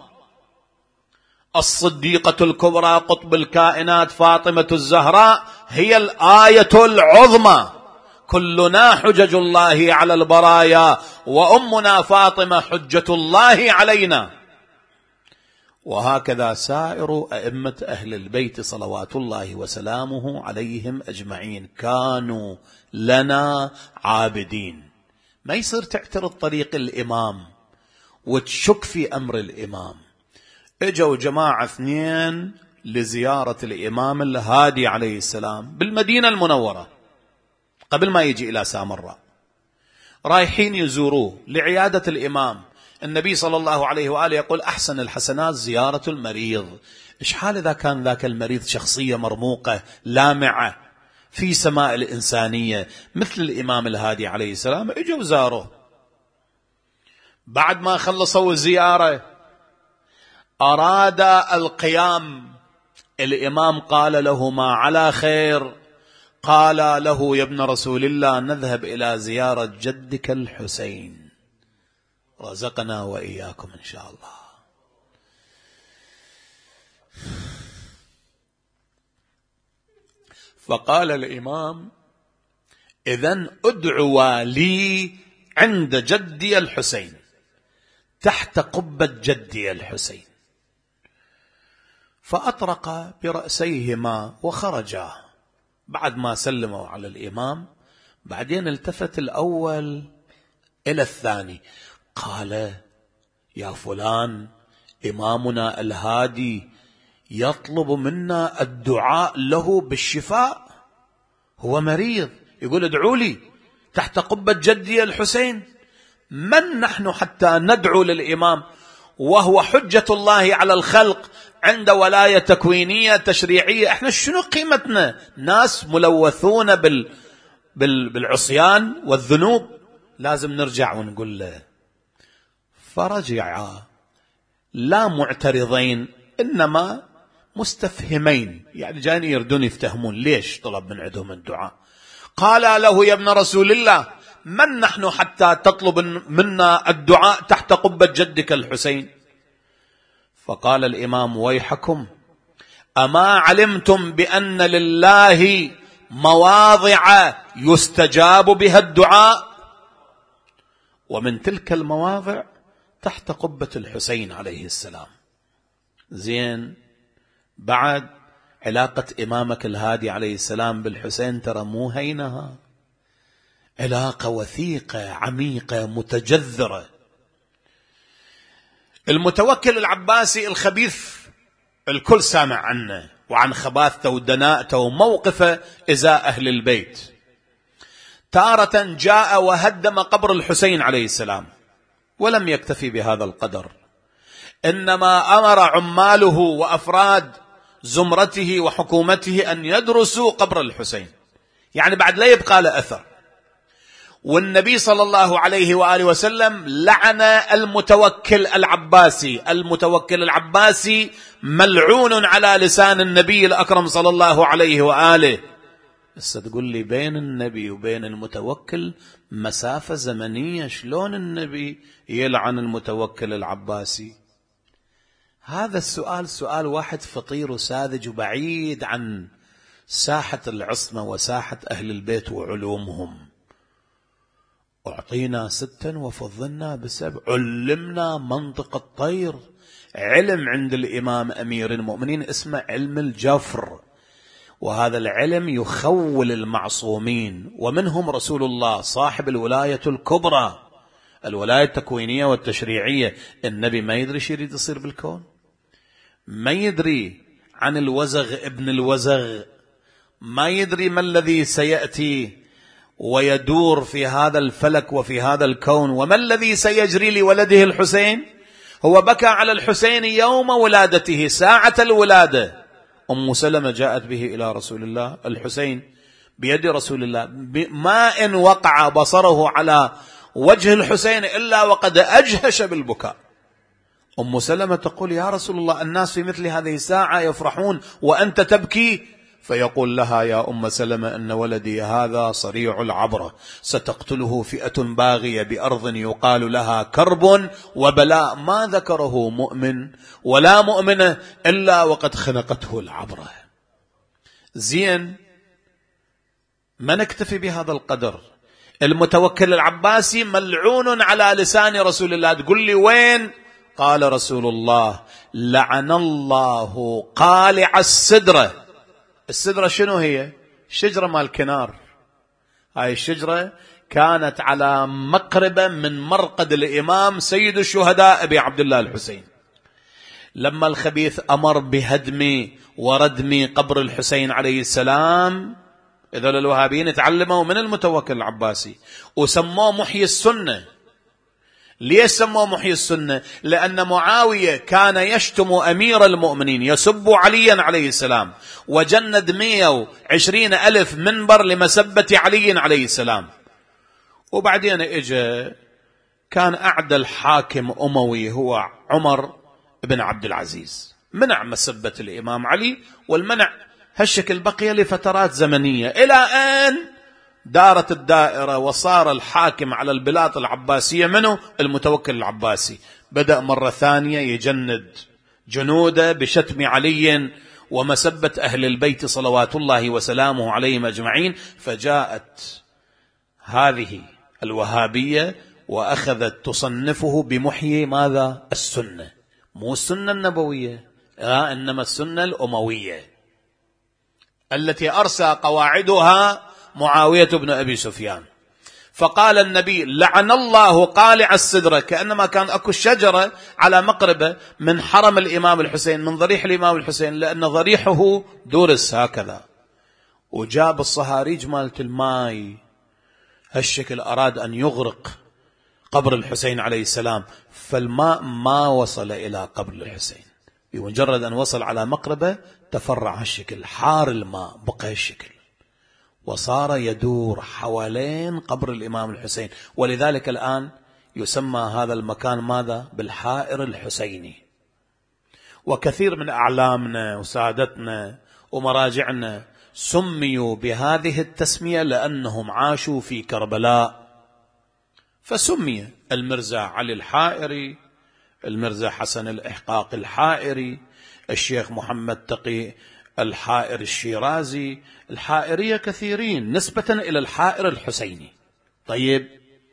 الصديقة الكبرى قطب الكائنات فاطمة الزهراء هي الآية العظمى. كلنا حجج الله على البرايا وأمنا فاطمة حجة الله علينا. وهكذا سائر أئمة أهل البيت صلوات الله وسلامه عليهم أجمعين كانوا لنا عابدين. ما يصير تعترض طريق الإمام وتشك في أمر الإمام. اجوا جماعة اثنين لزيارة الإمام الهادي عليه السلام بالمدينة المنورة قبل ما يجي إلى سامراء، رايحين يزوروه لعيادة الإمام. النبي صلى الله عليه وآله يقول أحسن الحسنات زيارة المريض. إيش حال إذا كان ذاك المريض شخصية مرموقة لامعة في سماء الإنسانية مثل الإمام الهادي عليه السلام؟ اجوا زاروه. بعد ما خلصوا الزيارة أراد القيام، الإمام قال له ما على خير؟ قال له يا ابن رسول الله نذهب إلى زيارة جدك الحسين، رزقنا وإياكم إن شاء الله. فقال الإمام إذن ادعوا لي عند جدي الحسين تحت قبة جدي الحسين. فأطرق برأسيهما وخرجا. بعد ما سلموا على الإمام بعدين التفت الأول إلى الثاني قال يا فلان إمامنا الهادي يطلب منا الدعاء له بالشفاء، هو مريض يقول ادعوا لي تحت قبة جدي الحسين. من نحن حتى ندعو للإمام وهو حجة الله على الخلق عند ولاية تكوينية تشريعية؟ احنا شنو قيمتنا؟ ناس ملوثون بال بالعصيان والذنوب لازم نرجع ونقول له. فرجع لا معترضين إنما مستفهمين، يعني جايين يردون يفتهمون ليش طلب من عندهم الدعاء. قال له يا ابن رسول الله من نحن حتى تطلب منا الدعاء تحت قبة جدك الحسين؟ فقال الإمام ويحكم أما علمتم بأن لله مواضع يستجاب بها الدعاء، ومن تلك المواضع تحت قبة الحسين عليه السلام. زين، بعد علاقة إمامك الهادي عليه السلام بالحسين ترى مو هينها، علاقة وثيقة عميقة متجذرة. المتوكل العباسي الخبيث الكل سامع عنه وعن خباثته ودناءته وموقفه إزاء أهل البيت. تارة جاء وهدم قبر الحسين عليه السلام، ولم يكتفي بهذا القدر، إنما أمر عماله وأفراد زمرته وحكومته أن يدرسوا قبر الحسين، يعني بعد لا يبقى له أثر. والنبي صلى الله عليه وآله وسلم لعن المتوكل العباسي. المتوكل العباسي ملعون على لسان النبي الأكرم صلى الله عليه وآله. بس تقول لي بين النبي وبين المتوكل مسافة زمنية، شلون النبي يلعن المتوكل العباسي؟ هذا السؤال سؤال واحد فطير وساذج وبعيد عن ساحة العصمة وساحة أهل البيت وعلومهم. أعطينا ستا وفضلنا بسبع، علمنا منطق الطير، علم عند الإمام أمير المؤمنين اسمه علم الجفر، وهذا العلم يخول المعصومين، ومنهم رسول الله صاحب الولاية الكبرى، الولاية التكوينية والتشريعية. النبي ما يدري شو يريد يصير بالكون، ما يدري عن الوزغ ابن الوزغ، ما يدري ما الذي سيأتي ويدور في هذا الفلك وفي هذا الكون، وما الذي سيجري لولده الحسين. هو بكى على الحسين يوم ولادته، ساعة الولادة. أم سلمة جاءت به إلى رسول الله، الحسين بيد رسول الله، ما إن وقع بصره على وجه الحسين إلا وقد أجهش بالبكاء. أم سلمة تقول يا رسول الله الناس في مثل هذه الساعة يفرحون وأنت تبكي. فيقول لها يا أم سلمة إن ولدي هذا صريع العبرة، ستقتله فئة باغية بأرض يقال لها كرب وبلاء، ما ذكره مؤمن ولا مؤمنة إلا وقد خنقته العبرة. زين، ما نكتفي بهذا القدر. المتوكل العباسي ملعون على لسان رسول الله. تقول لي وين؟ قال رسول الله لعن الله قالع السدرة. السدرة شنو هي؟ شجرة مال كنار. هاي الشجرة كانت على مقربة من مرقد الإمام سيد الشهداء أبي عبد الله الحسين. لما الخبيث أمر بهدم وردم قبر الحسين عليه السلام، إذا الوهابيين تعلموا من المتوكل العباسي وسموه محيي السنة. ليش سموه محيي السنة؟ لأن معاوية كان يشتم أمير المؤمنين، يسب عليا عليه السلام، وجند مئة وعشرين ألف منبر لمسبة علي عليه السلام. وبعدين إجا كان أعدل حاكم أموي هو عمر بن عبد العزيز، منع مسبة الإمام علي، والمنع هالشكل بقي لفترات زمنية إلى أن دارت الدائرة وصار الحاكم على البلاد العباسية منه المتوكل العباسي. بدأ مرة ثانية يجند جنوده بشتم علي ومسبة أهل البيت صلوات الله وسلامه عليهم أجمعين. فجاءت هذه الوهابية وأخذت تصنفه بمحيي ماذا؟ السنة، مو السنة النبوية، آه إنما السنة الأموية التي أرسى قواعدها معاوية بن أبي سفيان. فقال النبي لعن الله قالع السدرة، كأنما كان أكو شجرة على مقربة من حرم الإمام الحسين، من ضريح الإمام الحسين، لأن ضريحه دورس هكذا، وجاب الصهاريج مالت الماء هالشكل، أراد أن يغرق قبر الحسين عليه السلام، فالماء ما وصل إلى قبر الحسين، بمجرد أن وصل على مقربة تفرع هالشكل، حار الماء بقى هالشكل. وصار يدور حوالين قبر الإمام الحسين. ولذلك الآن يسمى هذا المكان ماذا؟ بالحائر الحسيني. وكثير من أعلامنا وسادتنا ومراجعنا سميوا بهذه التسمية لأنهم عاشوا في كربلاء، فسمي المرزا علي الحائري، المرزا حسن الإحقاق الحائري، الشيخ محمد تقي الحائر الشيرازي. الحائرية كثيرين نسبة إلى الحائر الحسيني. طيب،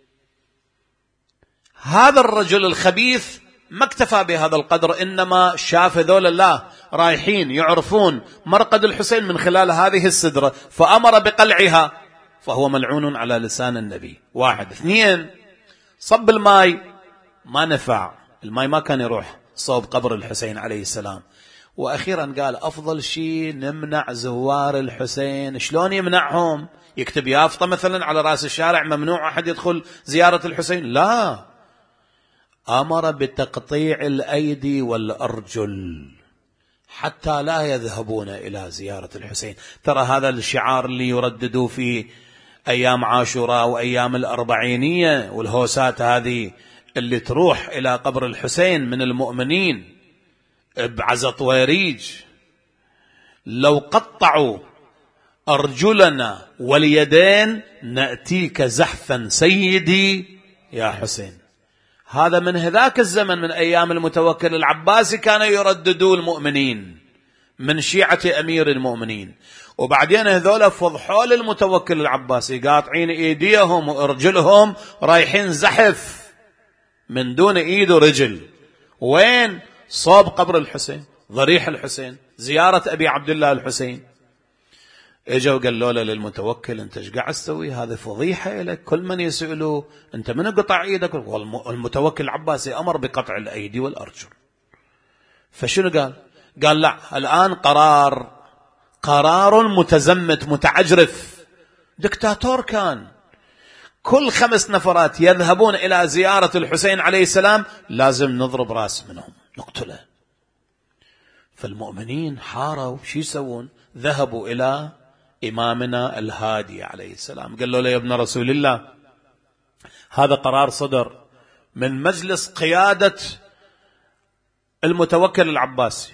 هذا الرجل الخبيث ما اكتفى بهذا القدر، إنما شاف ذول الله رايحين يعرفون مرقد الحسين من خلال هذه السدرة، فأمر بقلعها، فهو ملعون على لسان النبي. واحد. اثنين، صب الماء ما نفع، الماء ما كان يروح صوب قبر الحسين عليه السلام. وأخيرا قال أفضل شيء نمنع زوار الحسين. شلون يمنعهم؟ يكتب يافطة مثلا على رأس الشارع ممنوع أحد يدخل زيارة الحسين؟ لا، أمر بتقطيع الأيدي والأرجل حتى لا يذهبون إلى زيارة الحسين. ترى هذا الشعار اللي يرددوه في أيام عاشوراء وأيام الأربعينية والهوسات هذه اللي تروح إلى قبر الحسين من المؤمنين بعزة ويريج، لو قطعوا أرجلنا واليدين نأتيك زحفا سيدي يا حسين. هذا من هذاك الزمن، من أيام المتوكل العباسي كانوا يرددوا المؤمنين من شيعة أمير المؤمنين. وبعدين هذول فضحوا للمتوكل العباسي قاطعين ايديهم وارجلهم رايحين زحف من دون ايد ورجل. وين؟ صوب قبر الحسين، ضريح الحسين، زيارة ابي عبد الله الحسين. اجوا قالوا له للمتوكل انت ايش قاعد تسوي؟ هذه فضيحه لك، كل من يسأله انت من قطع ايدك؟ والمتوكل العباسي امر بقطع الايدي والارجل. فشنو قال؟ قال لا، الان قرار قرار متزمت متعجرف، دكتاتور كان، كل خمس نفرات يذهبون إلى زيارة الحسين عليه السلام لازم نضرب راس منهم نقتله. فالمؤمنين حاروا، شو يسوون؟ ذهبوا إلى إمامنا الهادي عليه السلام، قالوا له يا ابن رسول الله هذا قرار صدر من مجلس قيادة المتوكل العباسي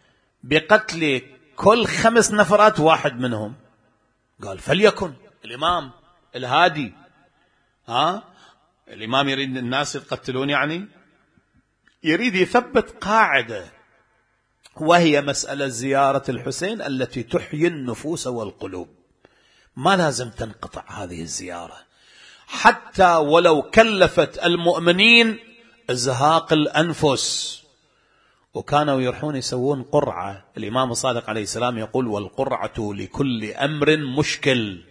بقتل كل خمس نفرات واحد منهم. قال فليكن. الإمام الهادي، ها الإمام يريد الناس يتقتلون، يعني يريد يثبت قاعدة، وهي مسألة زيارة الحسين التي تحيي النفوس والقلوب. ما لازم تنقطع هذه الزيارة حتى ولو كلفت المؤمنين إزهاق الأنفس. وكانوا يروحون يسوون قرعة. الإمام الصادق عليه السلام يقول والقرعة لكل أمر مشكل.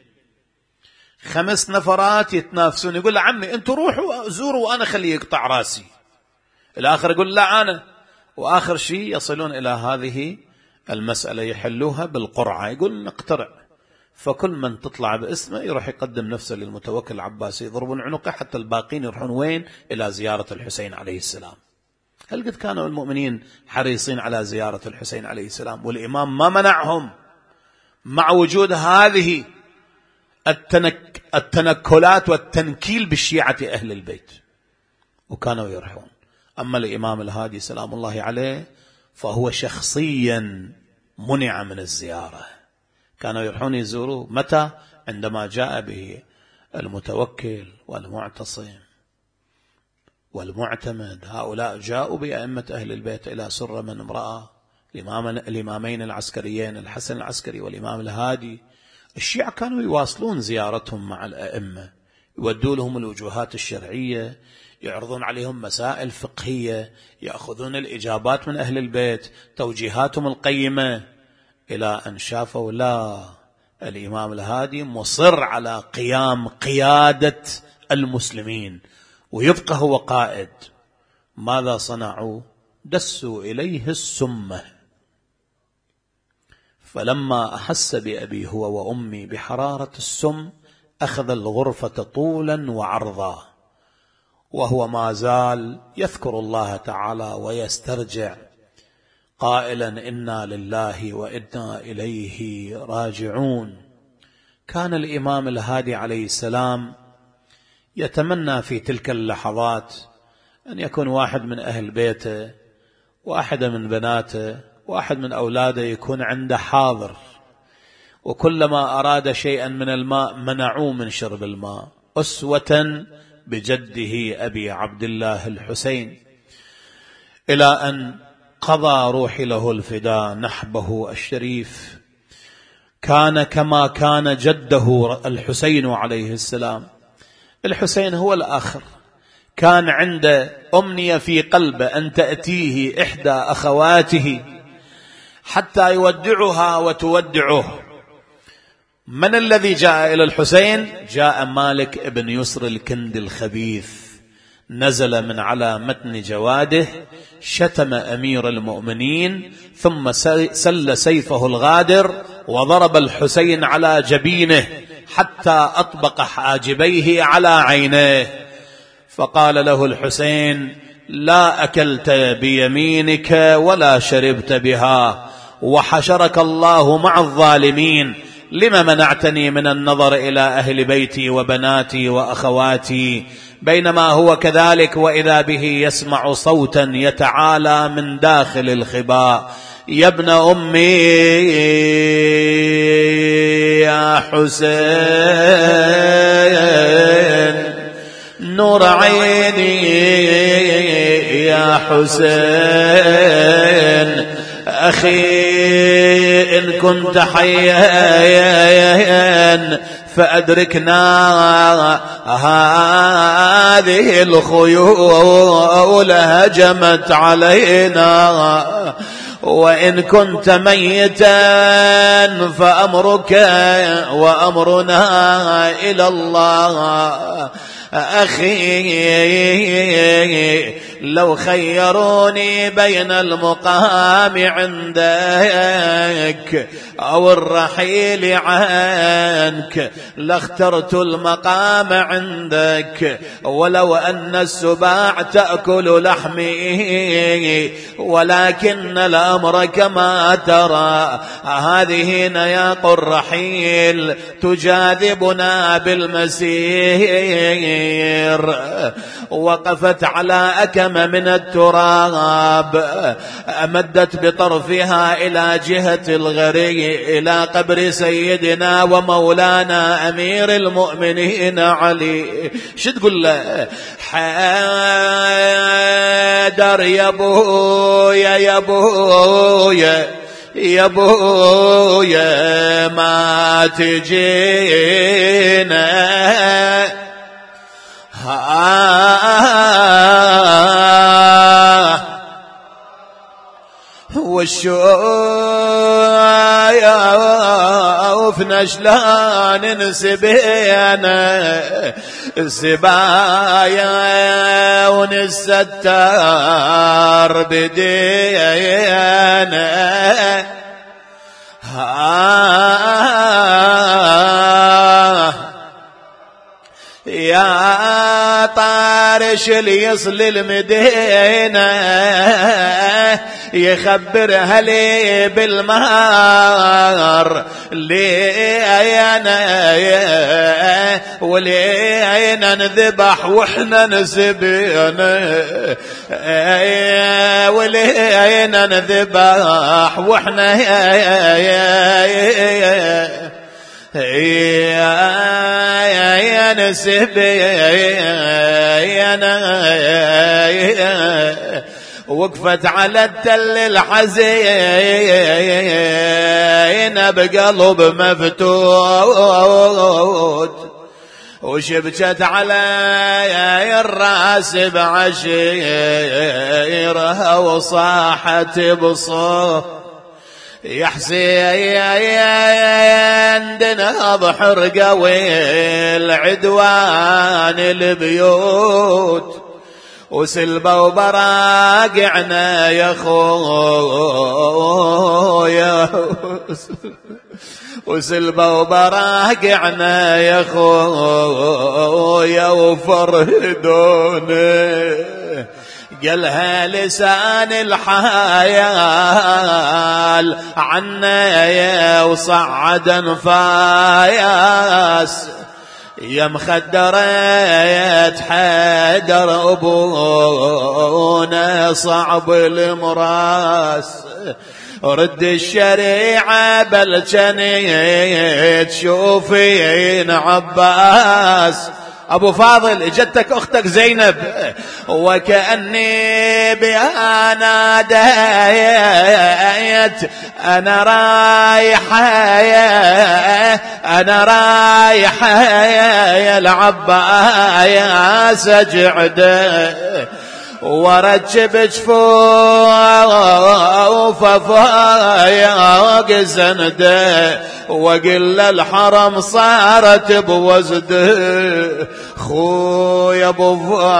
خمس نفرات يتنافسون، يقول له عمي أنتوا روحوا زوروا وأنا خليه يقطع راسي. الآخر يقول لا أنا. وآخر شيء يصلون إلى هذه المسألة يحلوها بالقرعة، يقول نقترع. فكل من تطلع باسمه يروح يقدم نفسه للمتوكل العباسي، يضربون عنقه حتى الباقين يروحون وين؟ إلى زيارة الحسين عليه السلام. هل قد كانوا المؤمنين حريصين على زيارة الحسين عليه السلام؟ والإمام ما منعهم مع وجود هذه التنك التنكلات والتنكيل بالشيعة أهل البيت، وكانوا يروحون. أما الإمام الهادي سلام الله عليه فهو شخصيا منع من الزيارة. كانوا يروحون يزوروه متى؟ عندما جاء به المتوكل والمعتصم والمعتمد. هؤلاء جاءوا بأئمة أهل البيت إلى سر من امرأة، الإمامين العسكريين الحسن العسكري والإمام الهادي. الشيعة كانوا يواصلون زيارتهم مع الأئمة، يودوا لهم الوجوهات الشرعية، يعرضون عليهم مسائل فقهية، يأخذون الإجابات من أهل البيت، توجيهاتهم القيمة، إلى أن شافوا لا، الإمام الهادي مصر على قيام قيادة المسلمين ويبقى هو قائد. ماذا صنعوا؟ دسوا إليه السمة. فلما أحس بأبي هو وأمي بحرارة السم أخذ الغرفة طولا وعرضا، وهو ما زال يذكر الله تعالى ويسترجع قائلا إنا لله وإنا إليه راجعون. كان الإمام الهادي عليه السلام يتمنى في تلك اللحظات أن يكون واحد من أهل بيته، واحدة من بناته، واحد من أولاده يكون عنده حاضر، وكلما أراد شيئا من الماء منعوه من شرب الماء، أسوة بجده أبي عبد الله الحسين، إلى أن قضى روحي له الفداء نحبه الشريف. كان كما كان جده الحسين عليه السلام. الحسين هو الآخر، كان عنده أمنية في قلبه أن تأتيه إحدى أخواته حتى يودعها وتودعه. من الذي جاء إلى الحسين؟ جاء مالك ابن يسر الكند الخبيث، نزل من على متن جواده، شتم أمير المؤمنين، ثم سل سيفه الغادر وضرب الحسين على جبينه حتى أطبق حاجبيه على عينيه. فقال له الحسين: لا أكلت بيمينك ولا شربت بها، وحشرك الله مع الظالمين، لم منعتني من النظر إلى أهل بيتي وبناتي وأخواتي؟ بينما هو كذلك وإذا به يسمع صوتا يتعالى من داخل الخباء: يا ابن أمي يا حسين، نور عيني يا حسين، أخي إن كنت حيا فأدركنا هذه الخيول هجمت علينا، وإن كنت ميتا فأمرك وأمرنا إلى الله. أخي لو خيروني بين المقام عندك أو الرحيل عنك لاخترت المقام عندك، ولو أن السباع تأكل لحمي، ولكن الأمر كما ترى، هذه نياق الرحيل تجاذبنا بالمسير. وقفت على أكم من التراب، أمدت بطرفها إلى جهة الغري، إلى قبر سيدنا ومولانا أمير المؤمنين علي. شو تقول له؟ حيدر يا بويا يا بويا يا بويا ما تجينا، والشوفنا شلون نسبينا السبايا ونستار بدينا. يا طارش اللي يصل المدينة يخبر هلي بالمهار، لينا ولينا نذبح واحنا نسبينا، ولينا نذبح واحنا يا نسبي وقفت على التل الحزين بقلب مفتوت، وشبكت على الراس بعشيرها وصاحت بصوت: يا حسين دنهض حرقوي العدوان البيوت، وسلبة وبراقعنا يا خويا، وسلبة وبراقعنا يا خويا، وفرهدوني قالها لسان الحيال عنا وصعد انفاس يا مخدرة حيدر أبونا صعب المراس رد الشريعة بل جنيت شوفين عباس أبو فاضل اجتك أختك زينب وكأني بها ناديت أنا رايحة أنا رايحة يا العباس جعده ورجب جفوف فوق زنده وقل الحرم صارت بوزده خويا ابو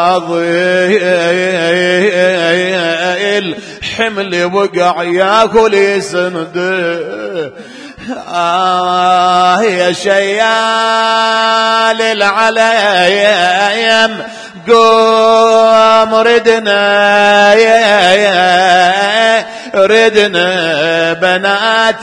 فاضل حمل وقع ياكل يسنده آه يا شيال العليم قوم ردنا يا يا ردنا بنات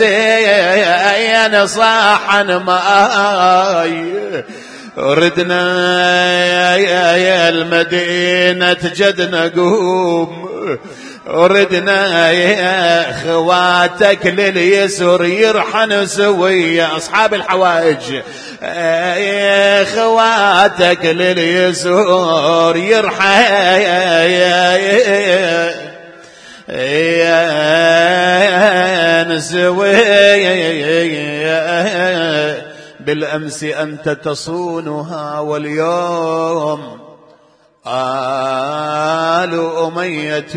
حسين صاحا ماي ردنا يا يا المدينة جدنا قوم ردنا يا خواتك لليسر يرحن سوية أصحاب الحوائج يا خواتك لليسر يرحن سوية بالأمس أنت تصونها واليوم آل أمية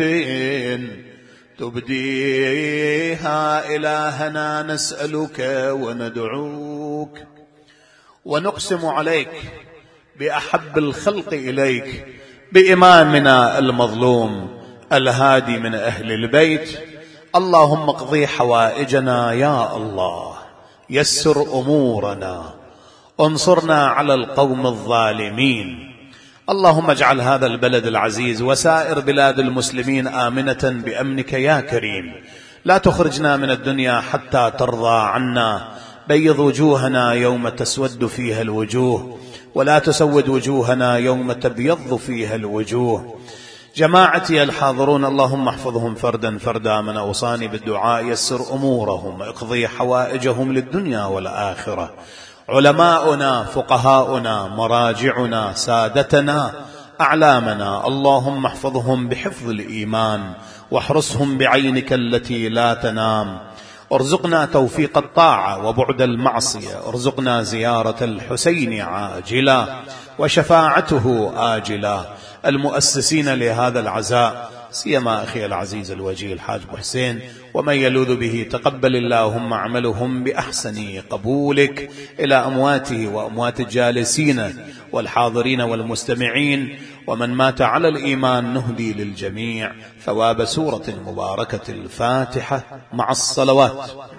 تبديها إلهنا نسألك وندعوك ونقسم عليك بأحب الخلق إليك بإمامنا المظلوم الهادي من أهل البيت اللهم اقضي حوائجنا يا الله يسر أمورنا انصرنا على القوم الظالمين اللهم اجعل هذا البلد العزيز وسائر بلاد المسلمين آمنة بأمنك يا كريم لا تخرجنا من الدنيا حتى ترضى عنا بيض وجوهنا يوم تسود فيها الوجوه ولا تسود وجوهنا يوم تبيض فيها الوجوه جماعتي الحاضرون اللهم احفظهم فردا فردا من أوصاني بالدعاء يسر أمورهم اقضي حوائجهم للدنيا والآخرة علماؤنا فقهاؤنا مراجعنا سادتنا أعلامنا اللهم احفظهم بحفظ الإيمان واحرسهم بعينك التي لا تنام ارزقنا توفيق الطاعة وبعد المعصية ارزقنا زيارة الحسين عاجلا وشفاعته آجلا المؤسسين لهذا العزاء سيما أخي العزيز الوجيه الحاج أبو حسين ومن يلوذ به تقبل اللهم عملهم بأحسن قبولك إلى أمواته وأموات الجالسين والحاضرين والمستمعين ومن مات على الإيمان نهدي للجميع ثواب سورة مباركة الفاتحة مع الصلوات.